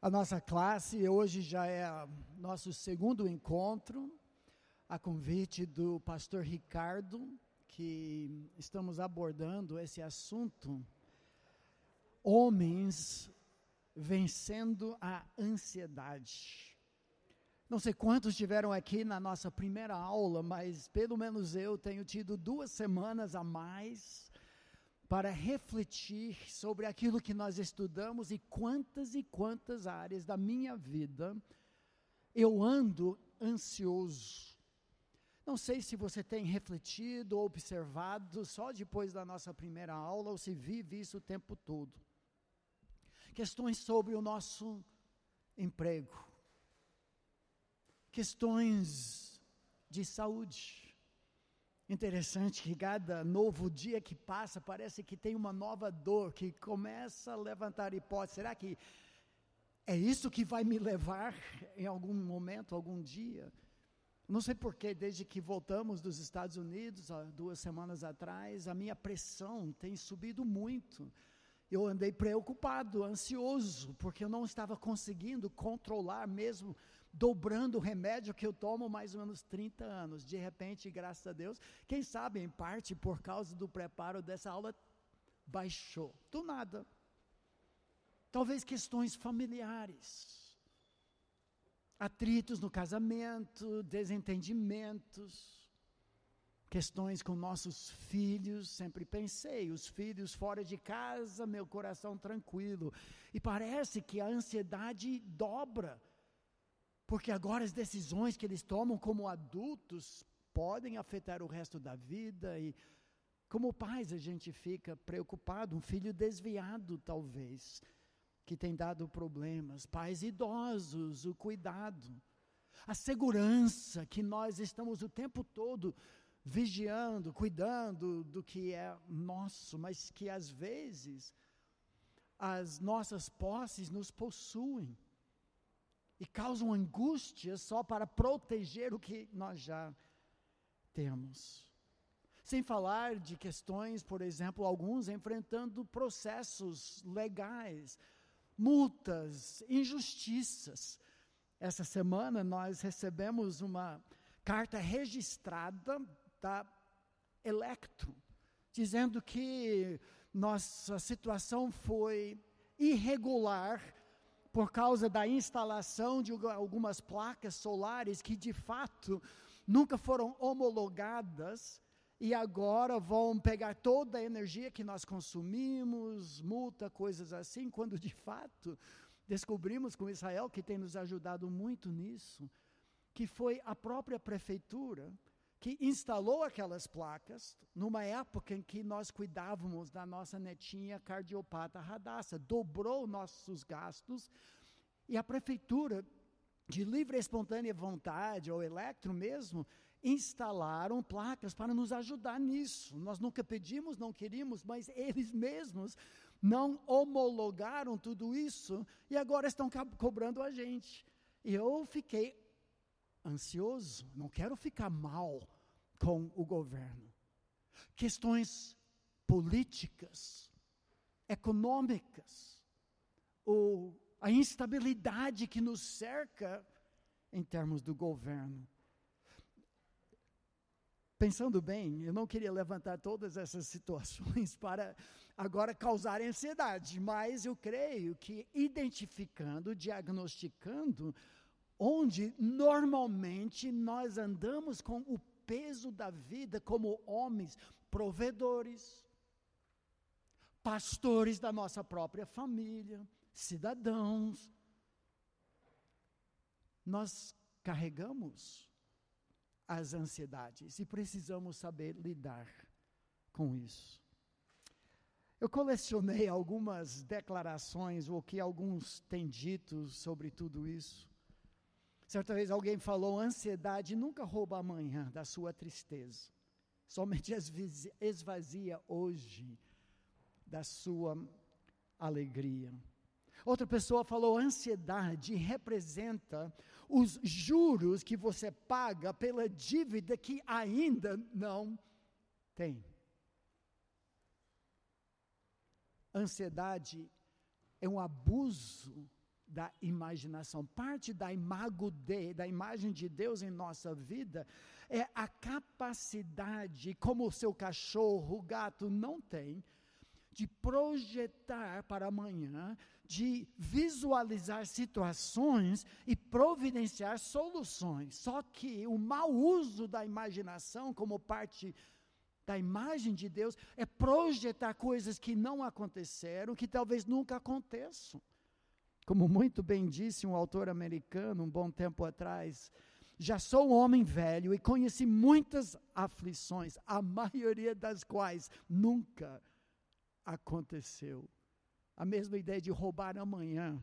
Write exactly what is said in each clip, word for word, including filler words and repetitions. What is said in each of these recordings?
A nossa classe hoje já é nosso segundo encontro, a convite do pastor Ricardo, que estamos abordando esse assunto, homens vencendo a ansiedade. Não sei quantos estiveram aqui na nossa primeira aula, mas pelo menos eu tenho tido duas semanas a mais para refletir sobre aquilo que nós estudamos e quantas e quantas áreas da minha vida eu ando ansioso. Não sei se você tem refletido ou observado só depois da nossa primeira aula ou se vive isso o tempo todo. Questões sobre o nosso emprego, questões de saúde. Interessante que cada novo dia que passa parece que tem uma nova dor que começa a levantar hipótese. Será que é isso que vai me levar em algum momento, algum dia? Não sei porquê, desde que voltamos dos Estados Unidos, há duas semanas atrás, a minha pressão tem subido muito. Eu andei preocupado, ansioso, porque eu não estava conseguindo controlar, mesmo dobrando o remédio que eu tomo há mais ou menos trinta anos. De repente, graças a Deus, quem sabe em parte por causa do preparo dessa aula, baixou. Do nada. Talvez questões familiares, atritos no casamento, desentendimentos, questões com nossos filhos. Sempre pensei, os filhos fora de casa, meu coração tranquilo. E parece que a ansiedade dobra, porque agora as decisões que eles tomam como adultos podem afetar o resto da vida. E como pais a gente fica preocupado, um filho desviado talvez, que tem dado problemas, pais idosos, o cuidado, a segurança que nós estamos o tempo todo vigiando, cuidando do que é nosso, mas que às vezes as nossas posses nos possuem e causam angústia só para proteger o que nós já temos. Sem falar de questões, por exemplo, alguns enfrentando processos legais, multas, injustiças. Essa semana nós recebemos uma carta registrada da Electro, dizendo que nossa situação foi irregular por causa da instalação de algumas placas solares que de fato nunca foram homologadas e agora vão pegar toda a energia que nós consumimos, multa, coisas assim, quando de fato descobrimos com Israel, que tem nos ajudado muito nisso, que foi a própria prefeitura que instalou aquelas placas numa época em que nós cuidávamos da nossa netinha cardiopata Radassa, dobrou nossos gastos, e a prefeitura, de livre e espontânea vontade, ou Electro mesmo, instalaram placas para nos ajudar nisso. Nós nunca pedimos, não queríamos, mas eles mesmos não homologaram tudo isso, e agora estão cobrando a gente. E eu fiquei ansioso, não quero ficar mal com o governo. Questões políticas, econômicas, ou a instabilidade que nos cerca em termos do governo. Pensando bem, eu não queria levantar todas essas situações para agora causar ansiedade, mas eu creio que identificando, diagnosticando, onde normalmente nós andamos com o peso da vida como homens, provedores, pastores da nossa própria família, cidadãos, nós carregamos as ansiedades e precisamos saber lidar com isso. Eu colecionei algumas declarações, o que alguns têm dito sobre tudo isso. Certa vez alguém falou: ansiedade nunca rouba amanhã da sua tristeza, somente esvazia hoje da sua alegria. Outra pessoa falou: ansiedade representa os juros que você paga pela dívida que ainda não tem. Ansiedade é um abuso da imaginação. Parte da imago Dei, da imagem de Deus em nossa vida, é a capacidade, como o seu cachorro, o gato não tem, de projetar para amanhã, de visualizar situações e providenciar soluções. Só que o mau uso da imaginação como parte da imagem de Deus é projetar coisas que não aconteceram, que talvez nunca aconteçam. Como muito bem disse um autor americano um bom tempo atrás, já sou um homem velho e conheci muitas aflições, a maioria das quais nunca aconteceu. A mesma ideia de roubar amanhã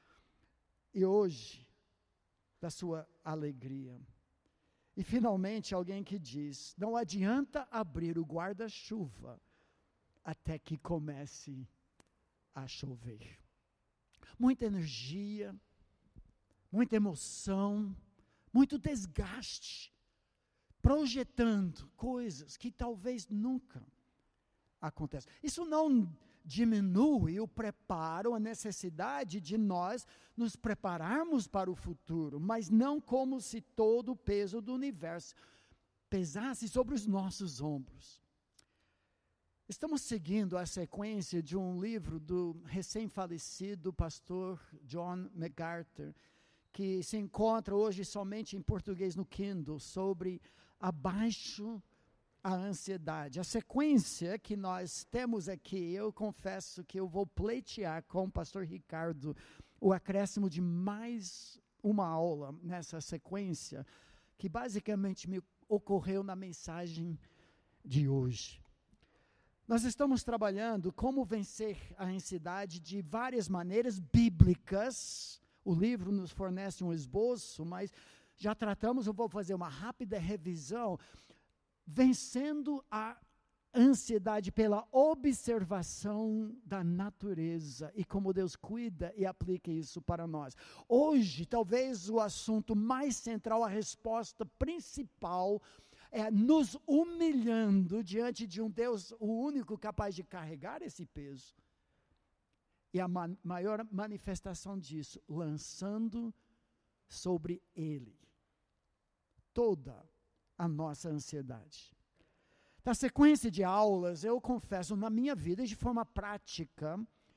e hoje da sua alegria. E finalmente alguém que diz, não adianta abrir o guarda-chuva até que comece a chover. Muita energia, muita emoção, muito desgaste, projetando coisas que talvez nunca aconteçam. Isso não diminui o preparo, a necessidade de nós nos prepararmos para o futuro, mas não como se todo o peso do universo pesasse sobre os nossos ombros. Estamos seguindo a sequência de um livro do recém-falecido pastor John MacArthur, que se encontra hoje somente em português no Kindle, sobre Abaixo a Ansiedade. A sequência que nós temos aqui, eu confesso que eu vou pleitear com o pastor Ricardo o acréscimo de mais uma aula nessa sequência, que basicamente me ocorreu na mensagem de hoje. Nós estamos trabalhando como vencer a ansiedade de várias maneiras bíblicas. O livro nos fornece um esboço, mas já tratamos, eu vou fazer uma rápida revisão, vencendo a ansiedade pela observação da natureza e como Deus cuida e aplica isso para nós. Hoje, talvez o assunto mais central, a resposta principal, é nos humilhando diante de um Deus, o único capaz de carregar esse peso. E a ma- maior manifestação disso, lançando sobre Ele toda a nossa ansiedade. Na sequência de aulas, eu confesso, na minha vida, de forma prática,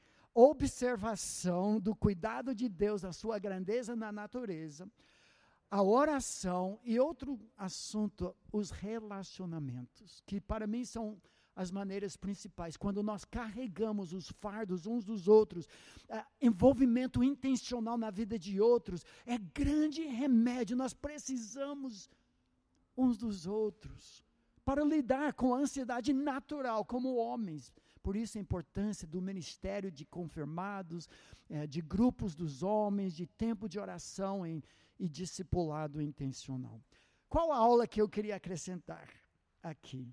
observação do cuidado de Deus, da sua grandeza na natureza, a oração e outro assunto, os relacionamentos, que para mim são as maneiras principais. Quando nós carregamos os fardos uns dos outros, é, envolvimento intencional na vida de outros, é grande remédio. Nós precisamos uns dos outros para lidar com a ansiedade natural como homens. Por isso a importância do ministério de confirmados, é, de grupos dos homens, de tempo de oração em e discipulado intencional. Qual a aula que eu queria acrescentar aqui?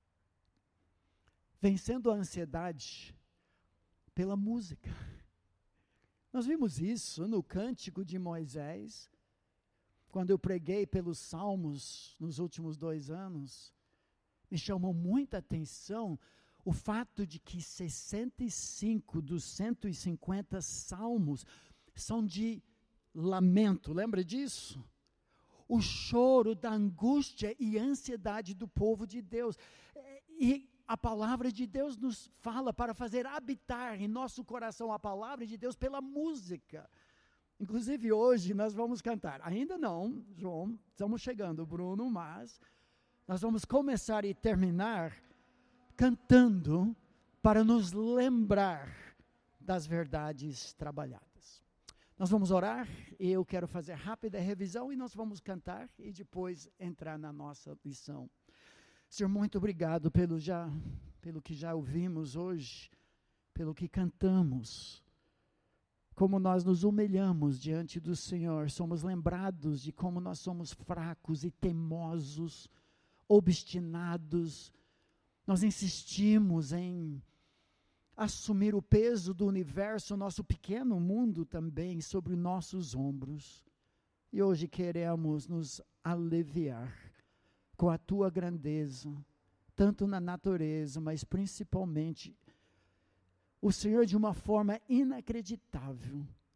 Vencendo a ansiedade pela música. Nós vimos isso no Cântico de Moisés, quando eu preguei pelos Salmos nos últimos dois anos. Me chamou muita atenção o fato de que sessenta e cinco dos cento e cinquenta salmos são de lamento, lembra disso? O choro da angústia e ansiedade do povo de Deus. E a palavra de Deus nos fala para fazer habitar em nosso coração a palavra de Deus pela música. Inclusive hoje nós vamos cantar, ainda não, João, estamos chegando, Bruno, mas nós vamos começar e terminar cantando para nos lembrar das verdades trabalhadas. Nós vamos orar e eu quero fazer rápida revisão e nós vamos cantar e depois entrar na nossa lição. Senhor, muito obrigado pelo, já, pelo que já ouvimos hoje, pelo que cantamos, como nós nos humilhamos diante do Senhor, somos lembrados de como nós somos fracos e teimosos, obstinados, nós insistimos em assumir o peso do universo, nosso pequeno mundo também, sobre nossos ombros. E hoje queremos nos aliviar com a tua grandeza, tanto na natureza, mas principalmente o Senhor de uma forma inacreditável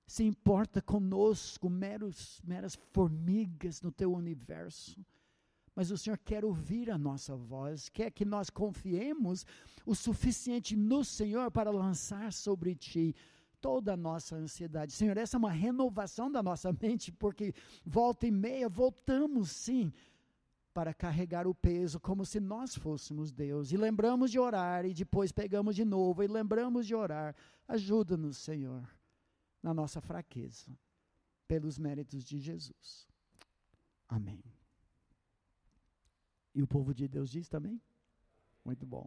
se importa conosco, meros, meras formigas no teu universo. Mas o Senhor quer ouvir a nossa voz, quer que nós confiemos o suficiente no Senhor para lançar sobre Ti toda a nossa ansiedade. Senhor, essa é uma renovação da nossa mente, porque volta e meia voltamos sim para carregar o peso como se nós fôssemos Deus. E lembramos de orar e depois pegamos de novo e lembramos de orar. Ajuda-nos, Senhor, na nossa fraqueza, pelos méritos de Jesus. Amém. E o povo de Deus diz também? Muito bom.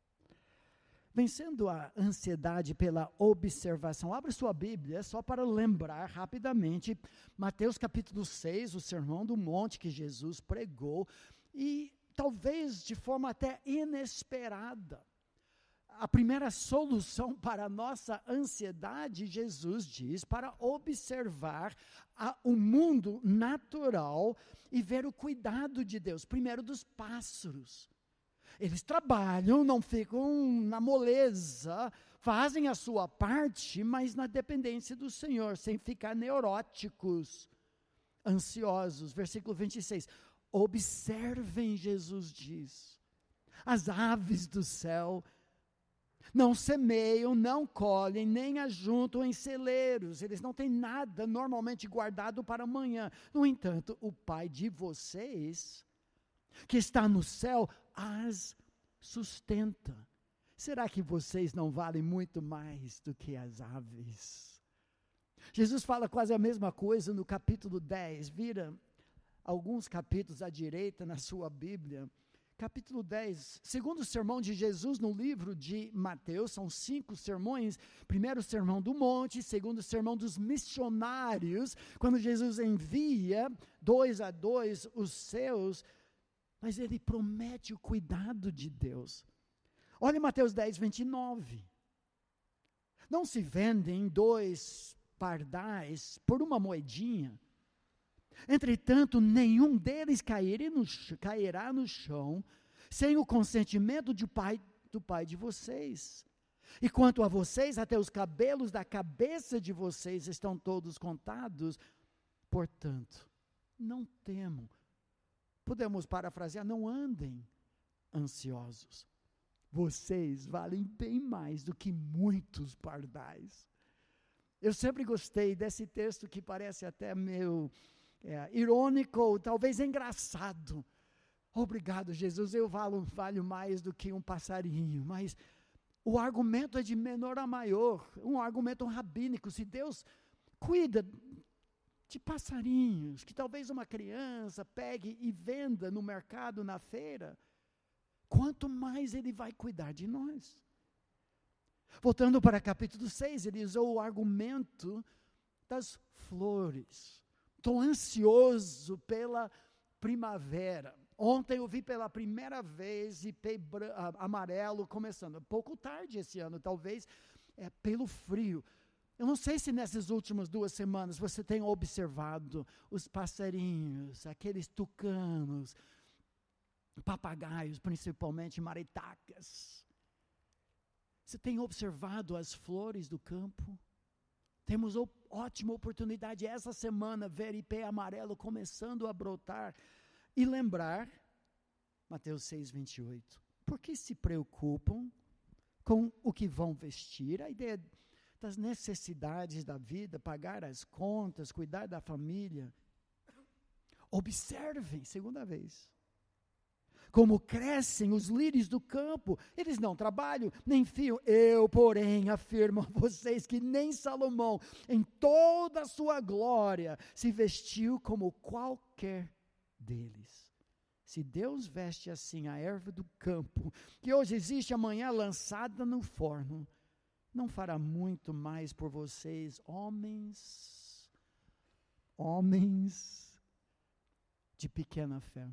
Vencendo a ansiedade pela observação. Abra sua Bíblia, só para lembrar rapidamente, Mateus capítulo seis, o Sermão do Monte que Jesus pregou, e talvez de forma até inesperada. A primeira solução para a nossa ansiedade, Jesus diz, para observar a, o mundo natural e ver o cuidado de Deus. Primeiro dos pássaros. Eles trabalham, não ficam na moleza, fazem a sua parte, mas na dependência do Senhor, sem ficar neuróticos, ansiosos. Versículo vinte e seis. Observem, Jesus diz, as aves do céu, não semeiam, não colhem, nem ajuntam em celeiros. Eles não têm nada normalmente guardado para amanhã. No entanto, o Pai de vocês, que está no céu, as sustenta. Será que vocês não valem muito mais do que as aves? Jesus fala quase a mesma coisa no capítulo dez. Vira alguns capítulos à direita na sua Bíblia. Capítulo dez, segundo sermão de Jesus no livro de Mateus, são cinco sermões. Primeiro sermão do monte, segundo sermão dos missionários, quando Jesus envia dois a dois os seus, mas ele promete o cuidado de Deus. Olha Mateus dez, vinte e nove. Não se vendem dois pardais por uma moedinha. Entretanto, nenhum deles cairá no, cairá no chão sem o consentimento de pai, do Pai de vocês. E quanto a vocês, até os cabelos da cabeça de vocês estão todos contados. Portanto, não temam. Podemos parafrasear, não andem ansiosos. Vocês valem bem mais do que muitos pardais. Eu sempre gostei desse texto que parece até meio é, irônico, ou talvez engraçado. Obrigado, Jesus, eu valho, valho mais do que um passarinho. Mas o argumento é de menor a maior, um argumento rabínico. Se Deus cuida de passarinhos, que talvez uma criança pegue e venda no mercado, na feira, quanto mais Ele vai cuidar de nós. Voltando para capítulo seis, ele usou o argumento das flores. Estou ansioso pela primavera. Ontem eu vi pela primeira vez ipê amarelo começando. Pouco tarde esse ano, talvez, é pelo frio. Eu não sei se nessas últimas duas semanas você tem observado os passarinhos, aqueles tucanos, papagaios, principalmente maritacas. Você tem observado as flores do campo? Temos ó, ótima oportunidade essa semana ver ipê amarelo começando a brotar e lembrar, Mateus seis, vinte e oito, por que se preocupam com o que vão vestir? A ideia das necessidades da vida, pagar as contas, cuidar da família. Observem, segunda vez, como crescem os lírios do campo, eles não trabalham, nem fiam. Eu, porém, afirmo a vocês que nem Salomão, em toda a sua glória, se vestiu como qualquer deles. Se Deus veste assim a erva do campo, que hoje existe, amanhã lançada no forno, não fará muito mais por vocês, homens, homens de pequena fé.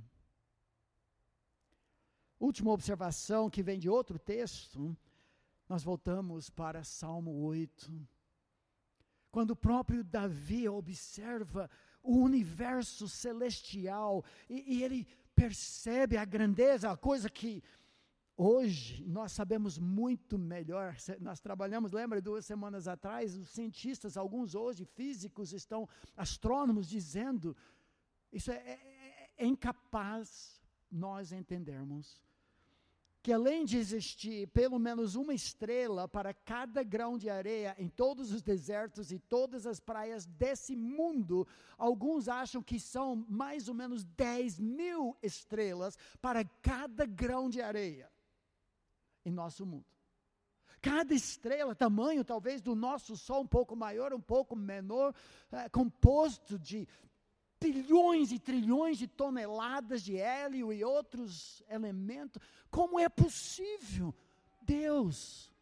Última observação que vem de outro texto, nós voltamos para Salmo oito. Quando o próprio Davi observa o universo celestial e, e ele percebe a grandeza, a coisa que Hoje, nós sabemos muito melhor, nós trabalhamos, lembra, duas semanas atrás, os cientistas, alguns hoje, físicos, estão, astrônomos, dizendo, isso é, é, é incapaz nós entendermos, que além de existir pelo menos uma estrela para cada grão de areia em todos os desertos e todas as praias desse mundo, alguns acham que são mais ou menos dez mil estrelas para cada grão de areia em nosso mundo. Cada estrela, tamanho talvez do nosso Sol, um pouco maior, um pouco menor, é, composto de bilhões e trilhões de toneladas de hélio e outros elementos. Como é possível Deus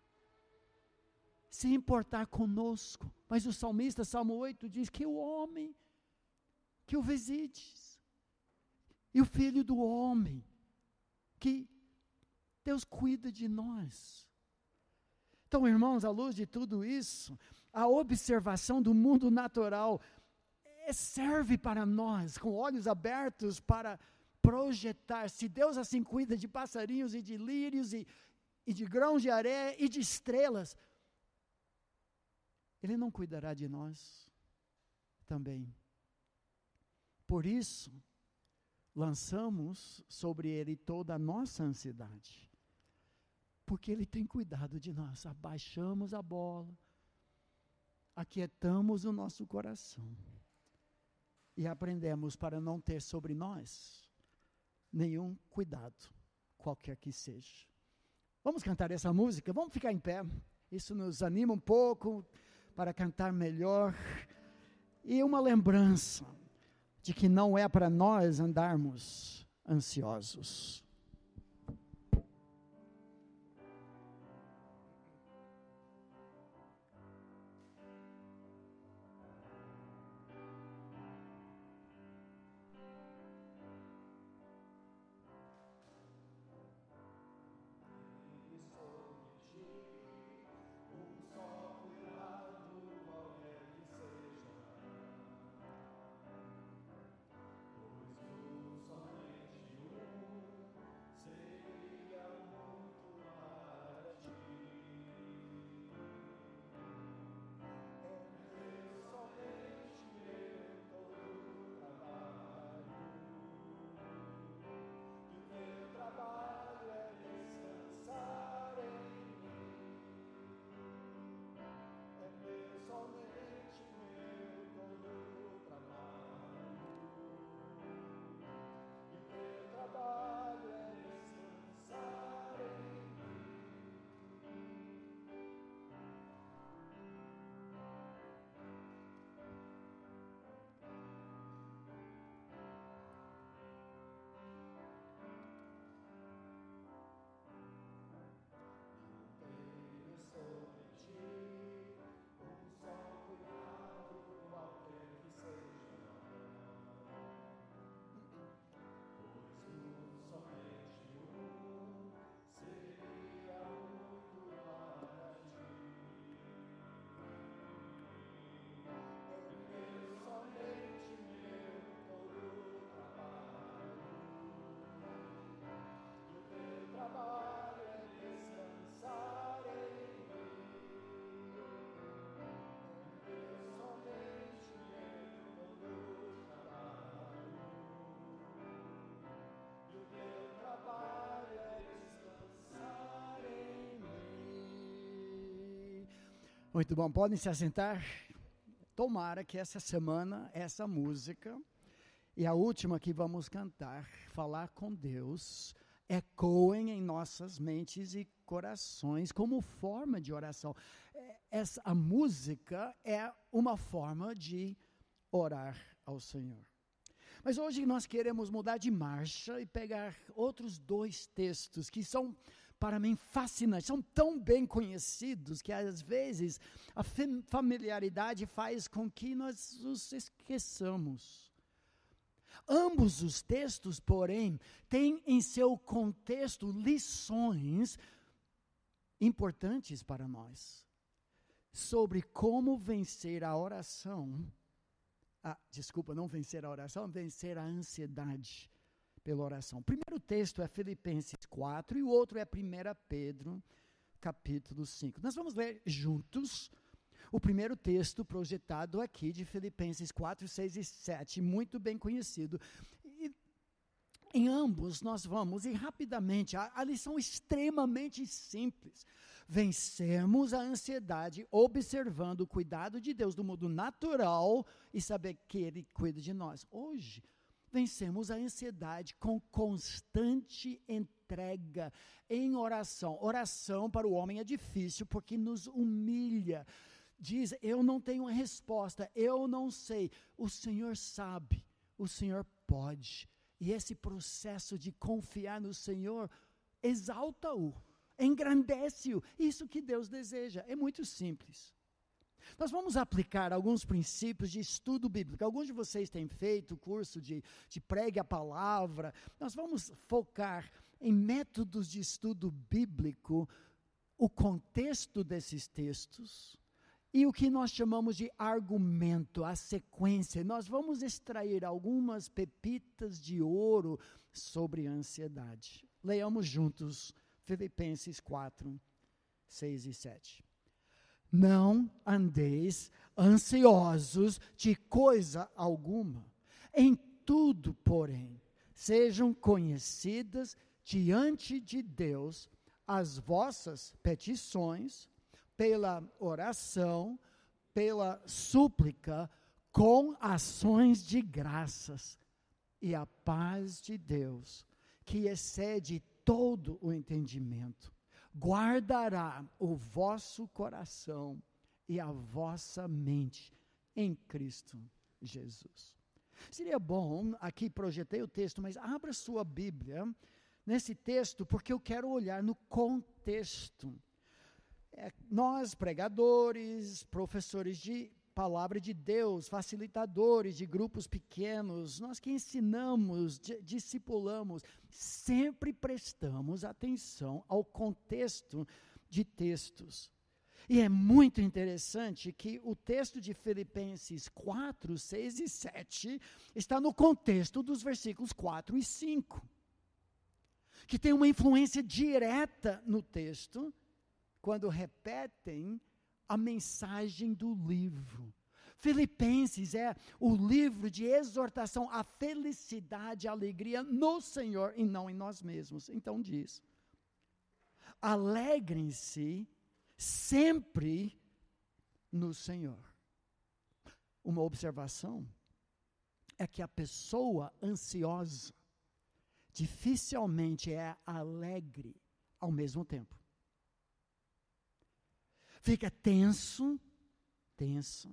se importar conosco? Mas o salmista, Salmo oito, diz que o homem, que o visites, e o filho do homem, que Deus cuida de nós. Então, irmãos, à luz de tudo isso, a observação do mundo natural serve para nós, com olhos abertos, para projetar. Se Deus assim cuida de passarinhos e de lírios e, e de grãos de areia e de estrelas, Ele não cuidará de nós também. Por isso, lançamos sobre Ele toda a nossa ansiedade, porque Ele tem cuidado de nós. Abaixamos a bola, aquietamos o nosso coração e aprendemos para não ter sobre nós nenhum cuidado, qualquer que seja. Vamos cantar essa música? Vamos ficar em pé. Isso nos anima um pouco para cantar melhor. E uma lembrança de que não é para nós andarmos ansiosos. Muito bom, podem se assentar. Tomara que essa semana, essa música, e a última que vamos cantar, Falar com Deus, ecoem em nossas mentes e corações como forma de oração. Essa, a música é uma forma de orar ao Senhor. Mas hoje nós queremos mudar de marcha e pegar outros dois textos que são, para mim, fascinantes, são tão bem conhecidos que às vezes a familiaridade faz com que nós os esqueçamos. Ambos os textos, porém, têm em seu contexto lições importantes para nós sobre como vencer a oração, ah, desculpa, não vencer a oração, vencer a ansiedade pela oração. O primeiro texto é Filipenses quatro e o outro é primeira Pedro, capítulo cinco. Nós vamos ler juntos o primeiro texto projetado aqui de Filipenses quatro, seis e sete, muito bem conhecido. E em ambos nós vamos, e rapidamente, a, a lição extremamente simples. Vencermos a ansiedade observando o cuidado de Deus do mundo natural e saber que Ele cuida de nós. Hoje, vencemos a ansiedade com constante entrega em oração. Oração para o homem é difícil porque nos humilha. Diz, eu não tenho uma resposta, eu não sei. O Senhor sabe, o Senhor pode. E esse processo de confiar no Senhor exalta-o, engrandece-o. Isso que Deus deseja. É muito simples. Nós vamos aplicar alguns princípios de estudo bíblico. Alguns de vocês têm feito o curso de, de pregue a palavra. Nós vamos focar em métodos de estudo bíblico, o contexto desses textos e o que nós chamamos de argumento, a sequência. Nós vamos extrair algumas pepitas de ouro sobre a ansiedade. Leiamos juntos Filipenses quatro, seis e sete. Não andeis ansiosos de coisa alguma. Em tudo, porém, sejam conhecidas diante de Deus as vossas petições, pela oração, pela súplica, com ações de graças. E a paz de Deus, que excede todo o entendimento, guardará o vosso coração e a vossa mente em Cristo Jesus. Seria bom, aqui projetei o texto, mas abra sua Bíblia nesse texto, porque eu quero olhar no contexto. É, nós, pregadores, professores de palavra de Deus, facilitadores de grupos pequenos, nós que ensinamos, discipulamos, sempre prestamos atenção ao contexto de textos. E é muito interessante que o texto de Filipenses quatro, seis e sete está no contexto dos versículos quatro e cinco, que tem uma influência direta no texto, quando repetem a mensagem do livro. Filipenses é o livro de exortação à felicidade, à alegria no Senhor e não em nós mesmos. Então diz, alegrem-se sempre no Senhor. Uma observação é que a pessoa ansiosa dificilmente é alegre ao mesmo tempo. Fica tenso, tenso.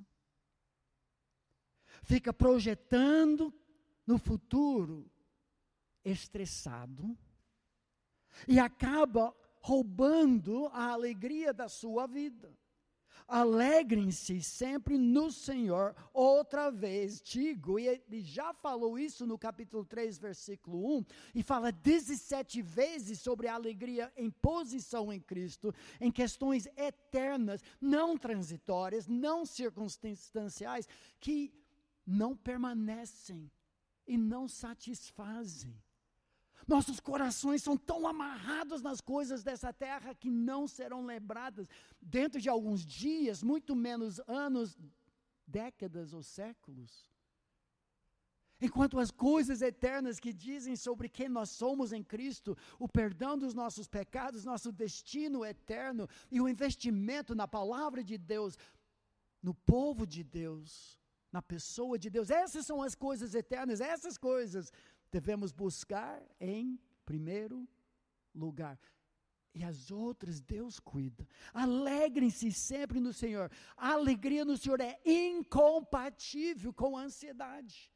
Fica projetando no futuro, estressado. E acaba roubando a alegria da sua vida. Alegrem-se sempre no Senhor. Outra vez digo, e ele já falou isso no capítulo três, versículo um, e fala dezessete vezes sobre a alegria em posição em Cristo, em questões eternas, não transitórias, não circunstanciais, que não permanecem e não satisfazem. Nossos corações são tão amarrados nas coisas dessa terra que não serão lembradas dentro de alguns dias, muito menos anos, décadas ou séculos. Enquanto as coisas eternas que dizem sobre quem nós somos em Cristo, o perdão dos nossos pecados, nosso destino eterno e o investimento na palavra de Deus, no povo de Deus, na pessoa de Deus, essas são as coisas eternas, essas coisas devemos buscar em primeiro lugar. E as outras Deus cuida. Alegrem-se sempre no Senhor. A alegria no Senhor é incompatível com a ansiedade.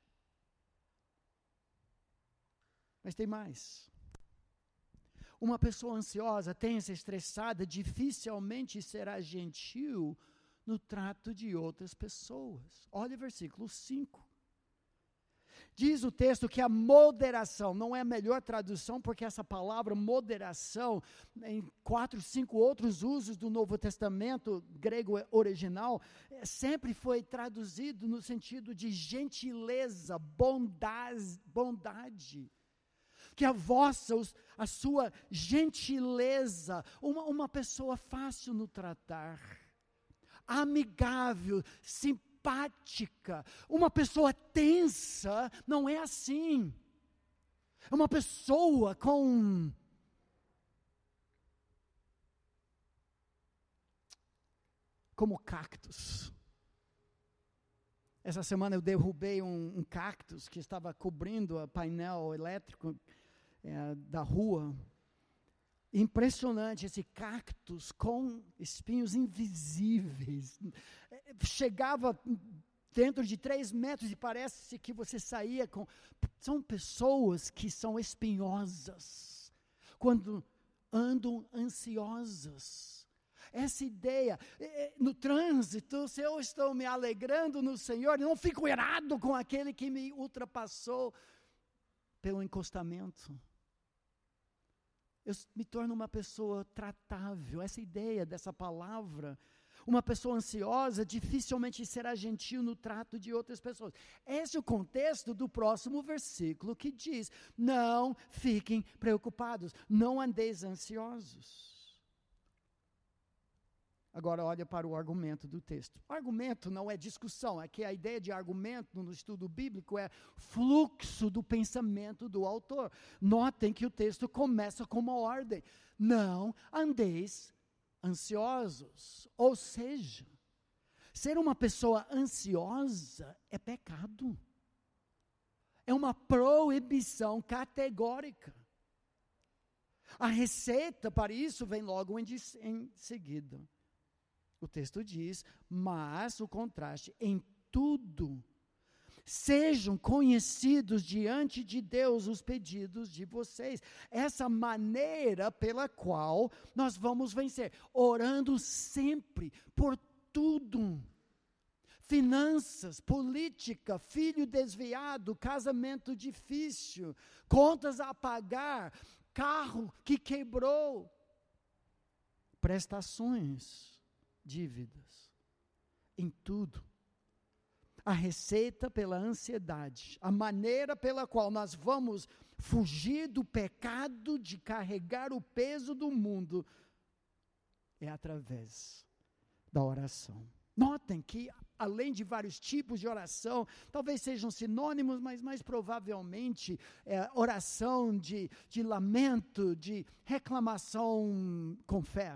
Mas tem mais. Uma pessoa ansiosa, tensa, estressada, dificilmente será gentil no trato de outras pessoas. Olha o versículo cinco. Diz o texto que a moderação, não é a melhor tradução, porque essa palavra moderação, em quatro, cinco outros usos do Novo Testamento, grego original, sempre foi traduzido no sentido de gentileza, bondade, bondade. que a vossa, a sua gentileza, uma, uma pessoa fácil no tratar, amigável, simpática, uma pessoa tensa, não é assim. É uma pessoa com como cactus. Essa semana eu derrubei um, um cactus que estava cobrindo o painel elétrico é, da rua. Impressionante, esse cactus com espinhos invisíveis. Chegava dentro de três metros e parece que você saía com... São pessoas que são espinhosas, quando andam ansiosas. Essa ideia, no trânsito, se eu estou me alegrando no Senhor, eu não fico irado com aquele que me ultrapassou pelo encostamento. Eu me torno uma pessoa tratável. Essa ideia dessa palavra, uma pessoa ansiosa dificilmente será gentil no trato de outras pessoas. Esse é o contexto do próximo versículo que diz: não fiquem preocupados, não andeis ansiosos. Agora olha para o argumento do texto. O argumento não é discussão, é que a ideia de argumento no estudo bíblico é fluxo do pensamento do autor. Notem que o texto começa com uma ordem: não andeis ansiosos. Ou seja, ser uma pessoa ansiosa é pecado. É uma proibição categórica. A receita para isso vem logo em, em seguida. O texto diz, mas o contraste, em tudo, sejam conhecidos diante de Deus os pedidos de vocês. Essa maneira pela qual nós vamos vencer, orando sempre, por tudo. Finanças, política, filho desviado, casamento difícil, contas a pagar, carro que quebrou, prestações, dívidas, em tudo. A receita pela ansiedade, a maneira pela qual nós vamos fugir do pecado de carregar o peso do mundo, é através da oração. Notem que, além de vários tipos de oração, talvez sejam sinônimos, mas mais provavelmente é oração de, de lamento, de reclamação com fé.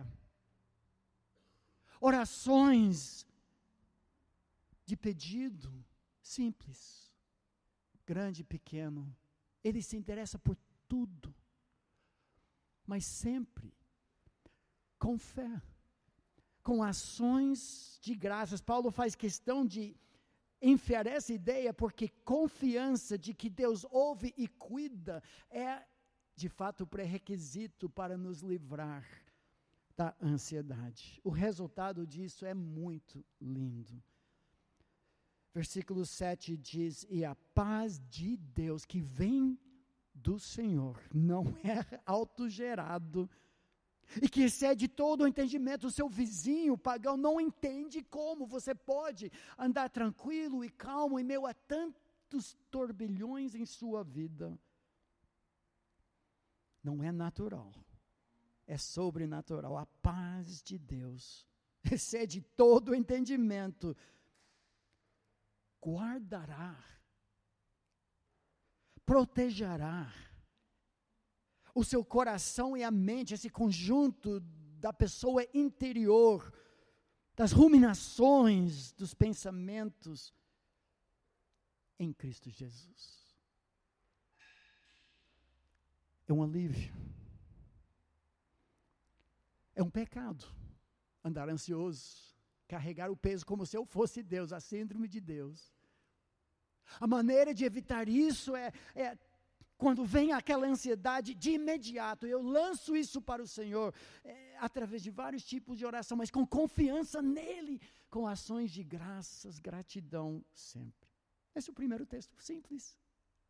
Orações de pedido simples, grande e pequeno. Ele se interessa por tudo, mas sempre com fé, com ações de graças. Paulo faz questão de enfiar essa ideia, porque confiança de que Deus ouve e cuida é, de fato, o pré-requisito para nos livrar da ansiedade. O resultado disso é muito lindo. Versículo sete diz, e a paz de Deus que vem do Senhor, não é autogerado, e que excede todo o entendimento. O seu vizinho pagão não entende como você pode andar tranquilo e calmo em meio a tantos turbilhões em sua vida. Não é natural. É sobrenatural. A paz de Deus excede todo o entendimento. Guardará, protegerá o seu coração e a mente, esse conjunto da pessoa interior, das ruminações, dos pensamentos em Cristo Jesus. É um alívio. É um pecado andar ansioso, carregar o peso como se eu fosse Deus, a síndrome de Deus. A maneira de evitar isso é, é quando vem aquela ansiedade, de imediato, eu lanço isso para o Senhor, é, através de vários tipos de oração, mas com confiança nele, com ações de graças, gratidão sempre. Esse é o primeiro texto, simples.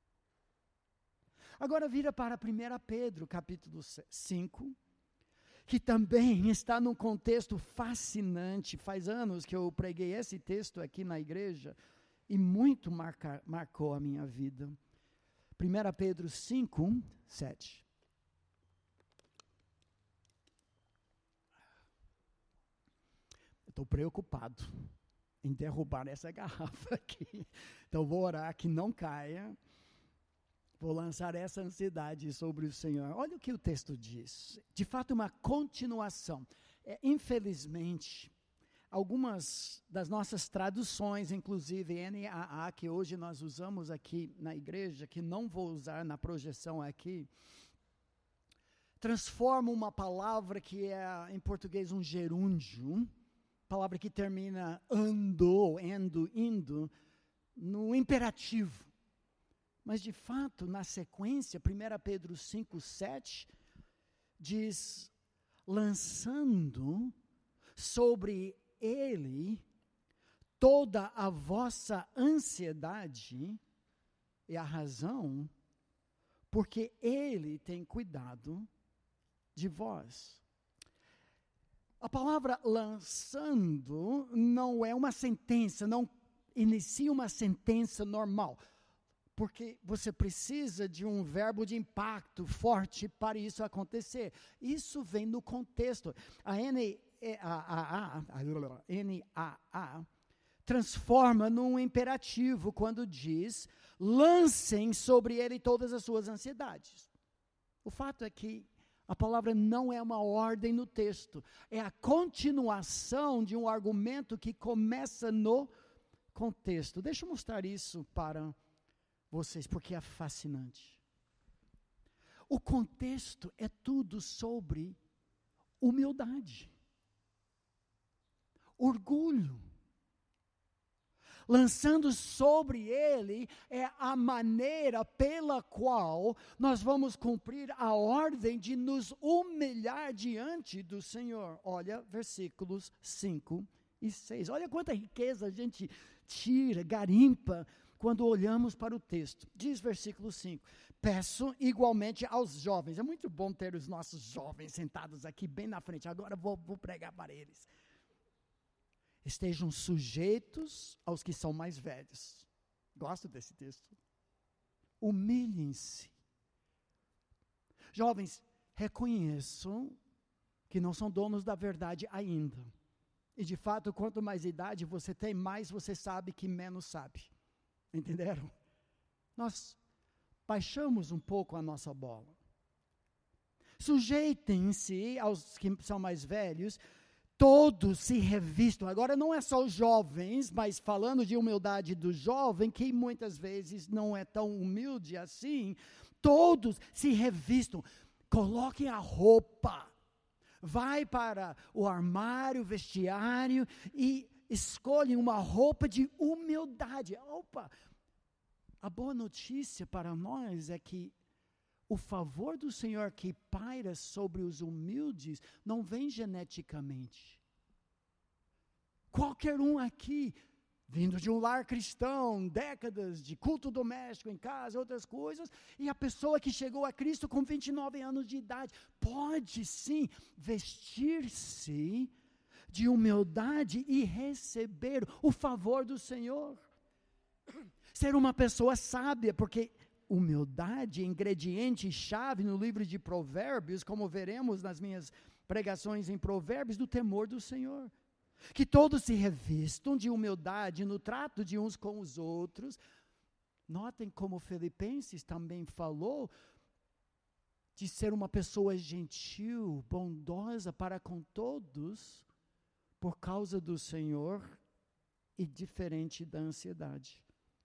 Agora vira para primeira Pedro, capítulo cinco, que também está num contexto fascinante. Faz anos que eu preguei esse texto aqui na igreja, e muito marca, marcou a minha vida. primeira Pedro cinco, sete. Estou preocupado em derrubar essa garrafa aqui. Então vou orar que não caia. Vou lançar essa ansiedade sobre o Senhor. Olha o que o texto diz. De fato, uma continuação. É, infelizmente, algumas das nossas traduções, inclusive N A A, que hoje nós usamos aqui na igreja, que não vou usar na projeção aqui, transformam uma palavra que é, em português, um gerúndio, palavra que termina ando, endo, indo, no imperativo. Mas, de fato, na sequência, primeira Pedro cinco, sete, diz, lançando sobre ele toda a vossa ansiedade, e a razão, porque ele tem cuidado de vós. A palavra lançando não é uma sentença, não inicia uma sentença normal, porque você precisa de um verbo de impacto forte para isso acontecer. Isso vem no contexto. A N A A transforma num imperativo quando diz, lancem sobre ele todas as suas ansiedades. O fato é que a palavra não é uma ordem no texto, é a continuação de um argumento que começa no contexto. Deixa eu mostrar isso para vocês, porque é fascinante. O contexto é tudo sobre humildade, orgulho. Lançando sobre ele é a maneira pela qual nós vamos cumprir a ordem de nos humilhar diante do Senhor. Olha, versículos cinco e seis. Olha quanta riqueza a gente tira, garimpa, quando olhamos para o texto. Diz versículo cinco, peço igualmente aos jovens. É muito bom ter os nossos jovens sentados aqui bem na frente. Agora vou, vou pregar para eles. Estejam sujeitos aos que são mais velhos. Gosto desse texto. Humilhem-se. Jovens, reconheçam que não são donos da verdade ainda. E de fato, quanto mais idade você tem, mais você sabe que menos sabe. Entenderam? Nós baixamos um pouco a nossa bola. Sujeitem-se aos que são mais velhos. Todos se revistam. Agora não é só os jovens, mas falando de humildade do jovem, que muitas vezes não é tão humilde assim, todos se revistam. Coloquem a roupa. Vai para o armário, vestiário e escolhem uma roupa de humildade. Opa! A boa notícia para nós é que o favor do Senhor que paira sobre os humildes não vem geneticamente. Qualquer um aqui, vindo de um lar cristão, décadas de culto doméstico em casa, outras coisas, e a pessoa que chegou a Cristo com vinte e nove anos de idade, pode sim vestir-se de humildade e receber o favor do Senhor. Ser uma pessoa sábia, porque humildade é ingrediente-chave no livro de Provérbios, como veremos nas minhas pregações em Provérbios, do temor do Senhor. Que todos se revistam de humildade no trato de uns com os outros. Notem como Filipenses também falou de ser uma pessoa gentil, bondosa para com todos, por causa do Senhor e diferente da ansiedade.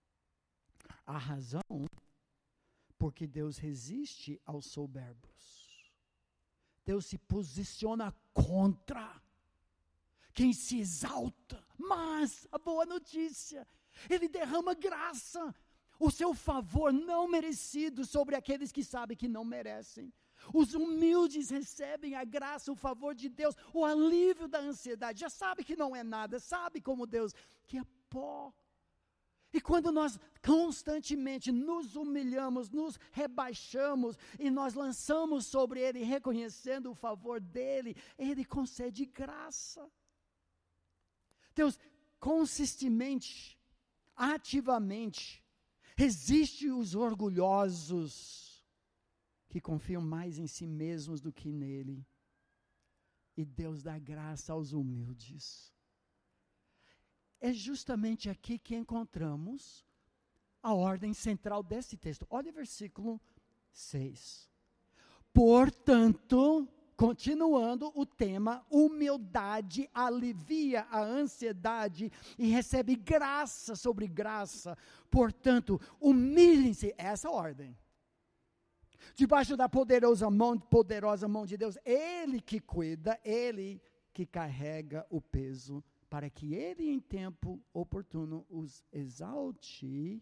A razão porque Deus resiste aos soberbos. Deus se posiciona contra quem se exalta. Mas, a boa notícia, Ele derrama graça, o seu favor não merecido sobre aqueles que sabem que não merecem. Os humildes recebem a graça, o favor de Deus, o alívio da ansiedade. Já sabe que não é nada, sabe como Deus, que é pó. E quando nós constantemente nos humilhamos, nos rebaixamos e nós lançamos sobre Ele, reconhecendo o favor dEle, Ele concede graça. Deus consistentemente, ativamente, Resiste os orgulhosos, que confiam mais em si mesmos do que nele. E Deus dá graça aos humildes. É justamente aqui que encontramos a ordem central desse texto. Olha o versículo seis. Portanto, continuando o tema, humildade alivia a ansiedade e recebe graça sobre graça. Portanto, humilhem-se, essa ordem. Debaixo da poderosa mão, poderosa mão de Deus, Ele que cuida, Ele que carrega o peso, para que Ele em tempo oportuno os exalte,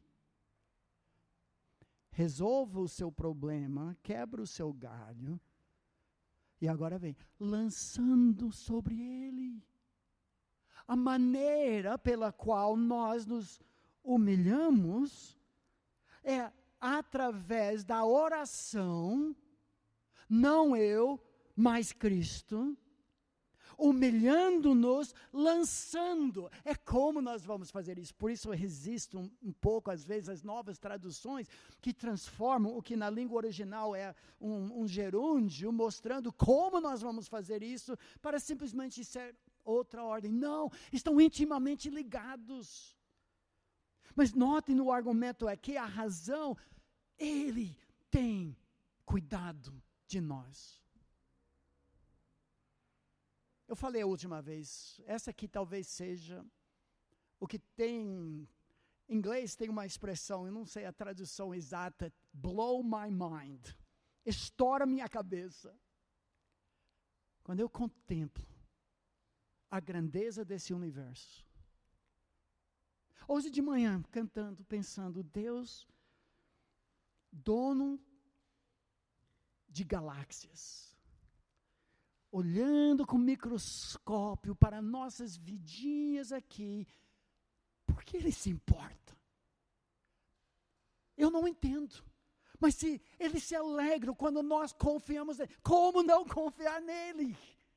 resolva o seu problema, quebra o seu galho, e agora vem, lançando sobre Ele. A maneira pela qual nós nos humilhamos é através da oração, não eu, mas Cristo, humilhando-nos, lançando. É como nós vamos fazer isso. Por isso eu resisto um, um pouco, às vezes, às novas traduções que transformam o que na língua original é um, um gerúndio, mostrando como nós vamos fazer isso, para simplesmente ser outra ordem. Não, estão intimamente ligados. Mas notem no argumento é que a razão, Ele tem cuidado de nós. Eu falei a última vez, essa aqui talvez seja o que tem, em inglês tem uma expressão, eu não sei a tradução exata, blow my mind, estoura minha cabeça. Quando eu contemplo a grandeza desse universo, hoje de manhã, cantando, pensando, Deus, dono de galáxias, olhando com microscópio para nossas vidinhas aqui, por que Ele se importa? Eu não entendo, mas se Ele se alegra quando nós confiamos nele, como não confiar nele?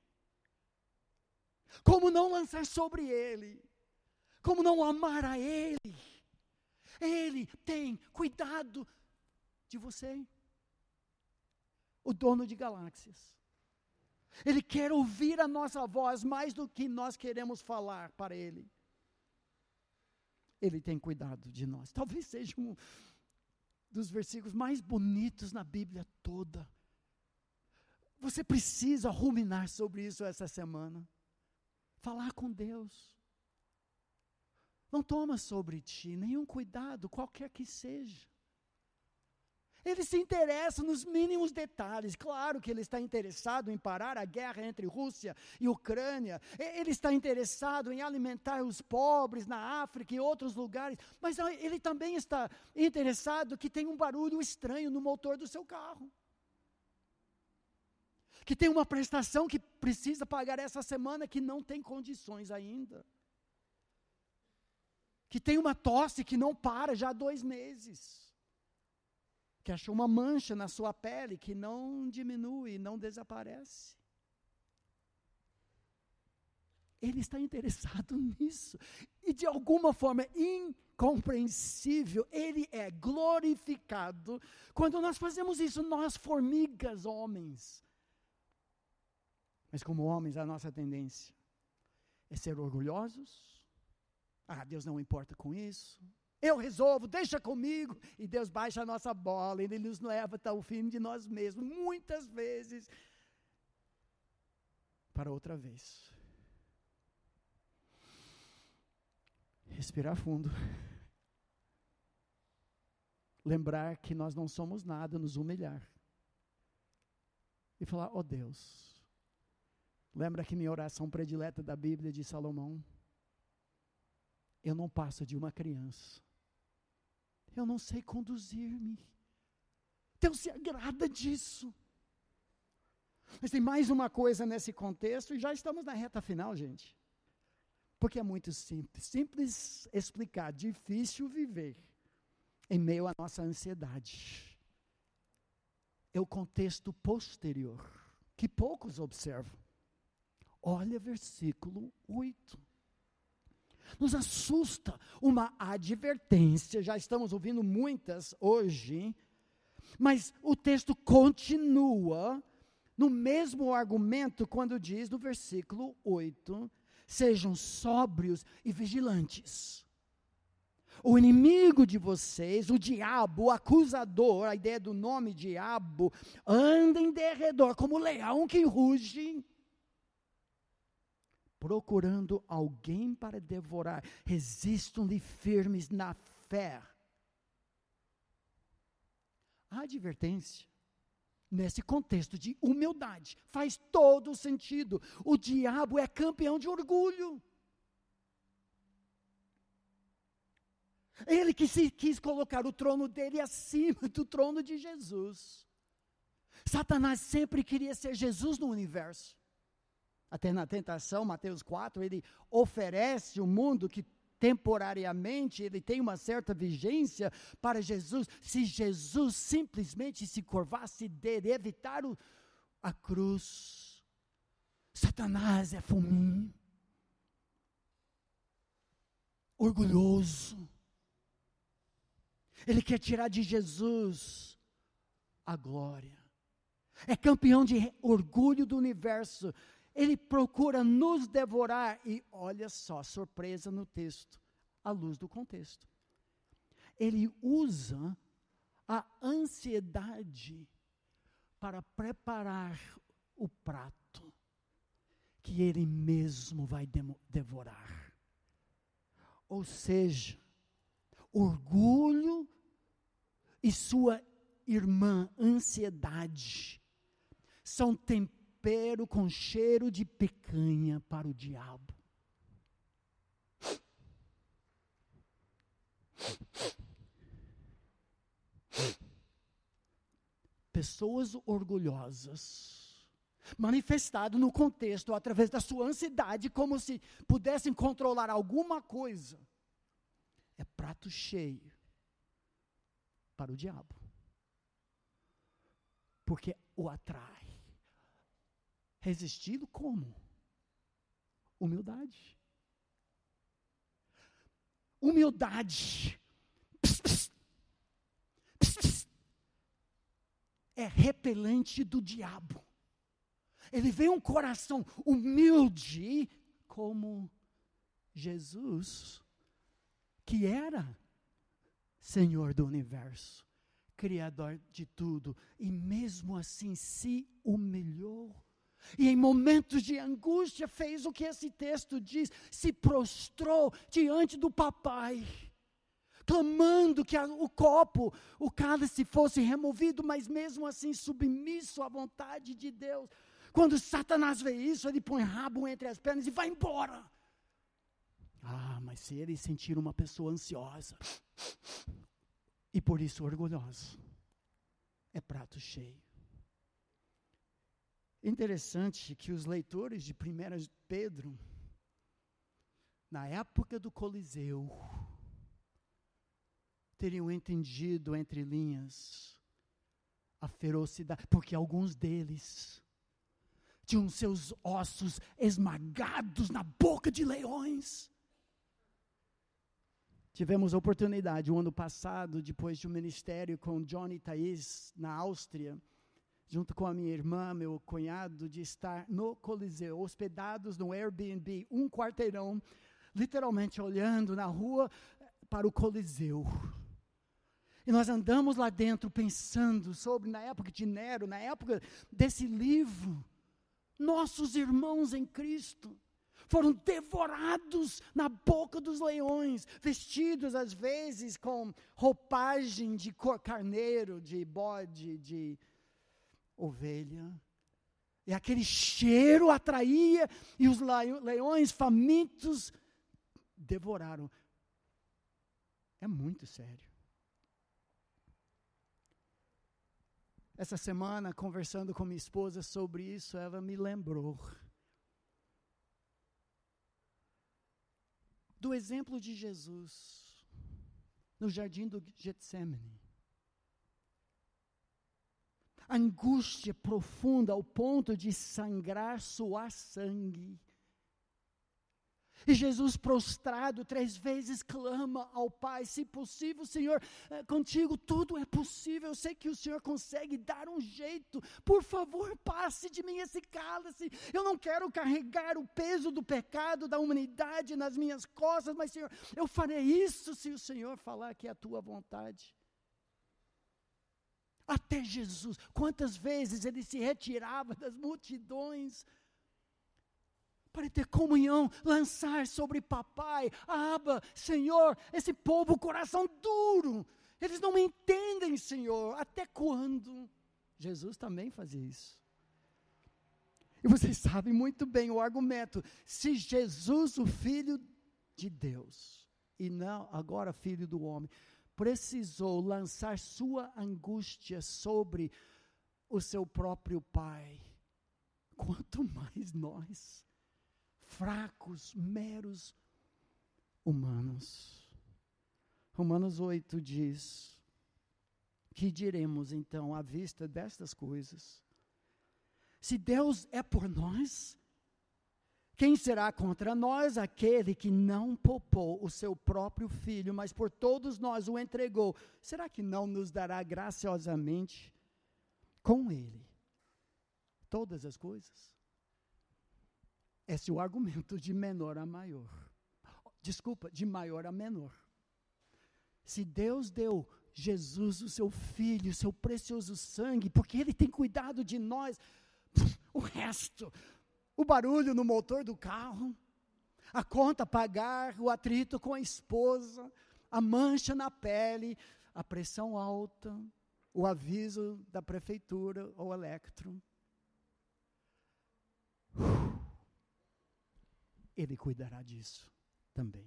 Como não lançar sobre Ele? Como não amar a Ele? Ele tem cuidado de você. O dono de galáxias. Ele quer ouvir a nossa voz mais do que nós queremos falar para Ele. Ele tem cuidado de nós. Talvez seja um dos versículos mais bonitos na Bíblia toda. Você precisa ruminar sobre isso essa semana. Falar com Deus. Não toma sobre ti nenhum cuidado, qualquer que seja. Ele se interessa nos mínimos detalhes. Claro que ele está interessado em parar a guerra entre Rússia e Ucrânia. Ele está interessado em alimentar os pobres na África e outros lugares. Mas ele também está interessado que tem um barulho estranho no motor do seu carro. Que tem uma prestação que precisa pagar essa semana que não tem condições ainda. Que tem uma tosse que não para já há dois meses. Que achou uma mancha na sua pele que não diminui, não desaparece. Ele está interessado nisso. E de alguma forma incompreensível, Ele é glorificado quando nós fazemos isso, nós formigas, homens. Mas como homens, a nossa tendência é ser orgulhosos. Ah, Deus não importa com isso. Eu resolvo, deixa comigo. E Deus baixa a nossa bola, Ele nos leva até o fim de nós mesmos, muitas vezes, para outra vez. Respirar fundo. Lembrar que nós não somos nada, nos humilhar. E falar, ó Deus, lembra que minha oração predileta da Bíblia de Salomão? Eu não passo de uma criança. Eu não sei conduzir-me. Deus se agrada disso. Mas tem mais uma coisa nesse contexto, e já estamos na reta final, gente. Porque é muito simples. Simples explicar, difícil viver em meio à nossa ansiedade. É o contexto posterior, que poucos observam. Olha versículo oito. Nos assusta uma advertência, já estamos ouvindo muitas hoje, mas o texto continua no mesmo argumento quando diz no versículo oito, sejam sóbrios e vigilantes. O inimigo de vocês, o diabo, o acusador, a ideia do nome diabo, anda em derredor como leão que ruge, procurando alguém para devorar. Resistam-lhe firmes na fé. A advertência, nesse contexto de humildade, faz todo o sentido. O diabo é campeão de orgulho. Ele que se quis colocar o trono dele acima do trono de Jesus. Satanás sempre queria ser Jesus no universo. Até na tentação, Mateus quatro, ele oferece o mundo que temporariamente ele tem uma certa vigência para Jesus. Se Jesus simplesmente se curvasse dele, evitar o, a cruz, Satanás é fominho, orgulhoso. Ele quer tirar de Jesus a glória. É campeão de orgulho do universo. Ele procura nos devorar. E olha só, surpresa no texto, à luz do contexto. Ele usa a ansiedade para preparar o prato que ele mesmo vai demo- devorar. Ou seja, orgulho e sua irmã, ansiedade, são tempero com cheiro de picanha para o diabo. Pessoas orgulhosas, manifestado no contexto através da sua ansiedade, como se pudessem controlar alguma coisa, é prato cheio para o diabo, porque o atrai. Resisti-lo como? Humildade. Humildade pss, pss, pss, pss, é repelente do diabo. Ele vê um coração humilde como Jesus, que era Senhor do universo, Criador de tudo, e mesmo assim se humilhou. E em momentos de angústia fez o que esse texto diz, se prostrou diante do papai, clamando que a, o copo, o cálice fosse removido, mas mesmo assim submisso à vontade de Deus. Quando Satanás vê isso, ele põe rabo entre as pernas e vai embora. Ah, mas se ele sentir uma pessoa ansiosa, e por isso orgulhoso, é prato cheio. Interessante que os leitores de primeiro Pedro, na época do Coliseu, teriam entendido entre linhas a ferocidade, porque alguns deles tinham seus ossos esmagados na boca de leões. Tivemos a oportunidade, o ano passado, depois de um ministério com John e Thaís, na Áustria, junto com a minha irmã, meu cunhado, de estar no Coliseu, hospedados no Airbnb, um quarteirão, literalmente olhando na rua para o Coliseu. E nós andamos lá dentro pensando sobre, na época de Nero, na época desse livro, nossos irmãos em Cristo foram devorados na boca dos leões, vestidos às vezes com roupagem de carneiro, de bode, de ovelha. E aquele cheiro atraía, e os leões famintos devoraram. É muito sério. Essa semana, conversando com minha esposa sobre isso, ela me lembrou do exemplo de Jesus no jardim do Getsemane. Angústia profunda ao ponto de sangrar, suar sangue. E Jesus, prostrado três vezes, clama ao Pai: se possível, Senhor, contigo tudo é possível. Eu sei que o Senhor consegue dar um jeito. Por favor, passe de mim esse cálice. Eu não quero carregar o peso do pecado da humanidade nas minhas costas, mas, Senhor, eu farei isso se o Senhor falar que é a tua vontade. Até Jesus, quantas vezes ele se retirava das multidões para ter comunhão, lançar sobre papai: Abba, Senhor, esse povo, coração duro, eles não me entendem, Senhor, até quando? Jesus também fazia isso. E vocês sabem muito bem o argumento: se Jesus, o Filho de Deus, e não agora Filho do homem, precisou lançar sua angústia sobre o seu próprio Pai, quanto mais nós, fracos, meros humanos. Romanos oito diz: que diremos então à vista destas coisas? Se Deus é por nós, quem será contra nós? Aquele que não poupou o seu próprio filho, mas por todos nós o entregou, será que não nos dará graciosamente com ele todas as coisas? Esse é o argumento de menor a maior. Desculpa, de maior a menor. Se Deus deu Jesus, o seu Filho, o seu precioso sangue, porque Ele tem cuidado de nós, o resto, o barulho no motor do carro, a conta a pagar, o atrito com a esposa, a mancha na pele, a pressão alta, o aviso da prefeitura ou eletro. Ele cuidará disso também.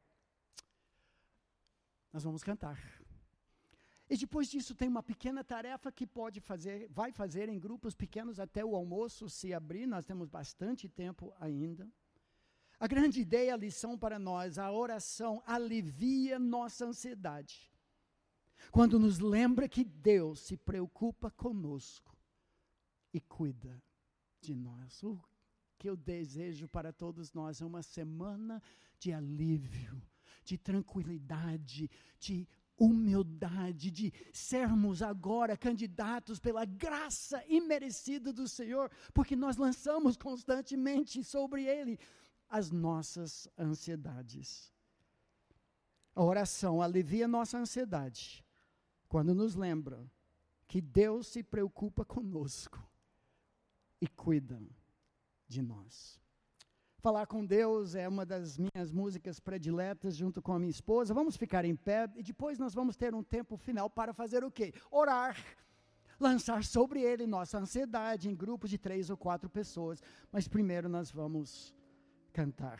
Nós vamos cantar. E depois disso tem uma pequena tarefa que pode fazer, vai fazer em grupos pequenos até o almoço se abrir. Nós temos bastante tempo ainda. A grande ideia, a lição para nós: a oração alivia nossa ansiedade. Quando nos lembra que Deus se preocupa conosco e cuida de nós. O que eu desejo para todos nós é uma semana de alívio, de tranquilidade, de humildade, de sermos agora candidatos pela graça imerecida do Senhor, porque nós lançamos constantemente sobre Ele as nossas ansiedades. A oração alivia nossa ansiedade quando nos lembra que Deus se preocupa conosco e cuida de nós. Falar com Deus é uma das minhas músicas prediletas, junto com a minha esposa. Vamos ficar em pé e depois nós vamos ter um tempo final para fazer o quê? Orar, lançar sobre Ele nossa ansiedade em grupos de três ou quatro pessoas. Mas primeiro nós vamos cantar.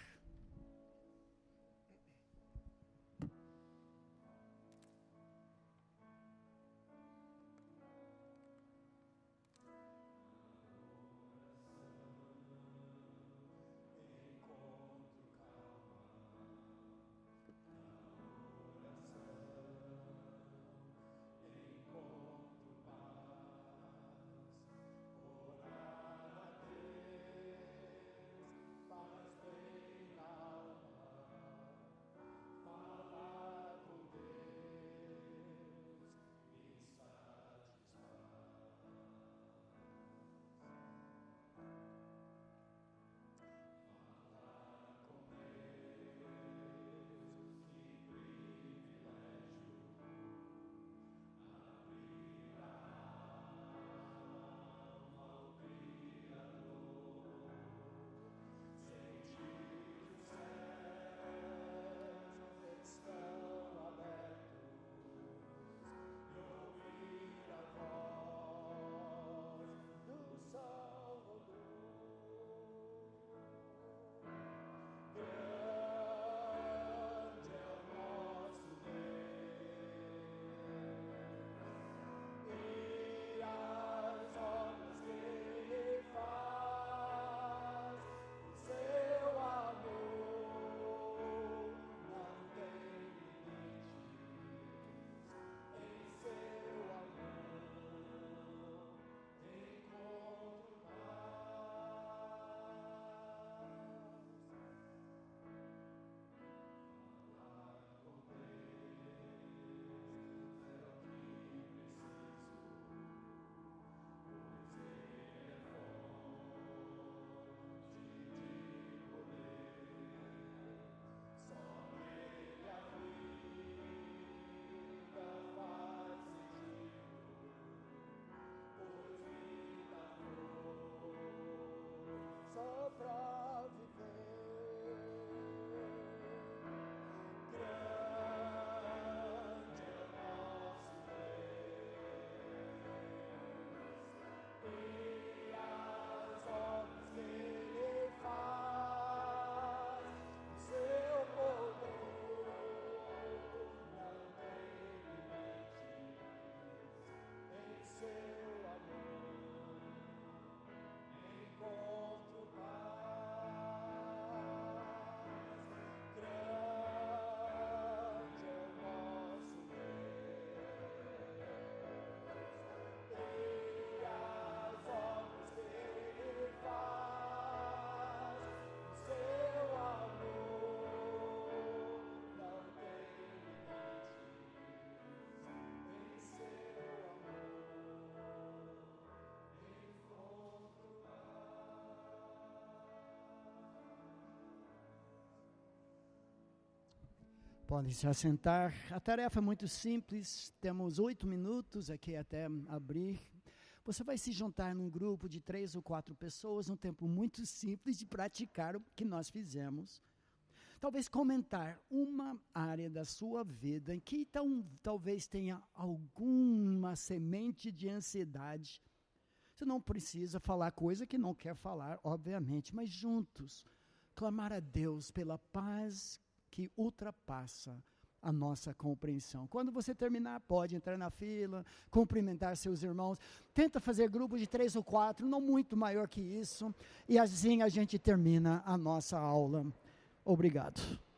Podem se assentar. A tarefa é muito simples. Temos oito minutos aqui até abrir. Você vai se juntar num grupo de três ou quatro pessoas, um tempo muito simples de praticar o que nós fizemos. Talvez comentar uma área da sua vida em que tão, talvez tenha alguma semente de ansiedade. Você não precisa falar coisa que não quer falar, obviamente, mas juntos, clamar a Deus pela paz que ultrapassa a nossa compreensão. Quando você terminar, pode entrar na fila, cumprimentar seus irmãos. Tenta fazer grupo de três ou quatro, não muito maior que isso, e assim a gente termina a nossa aula. Obrigado.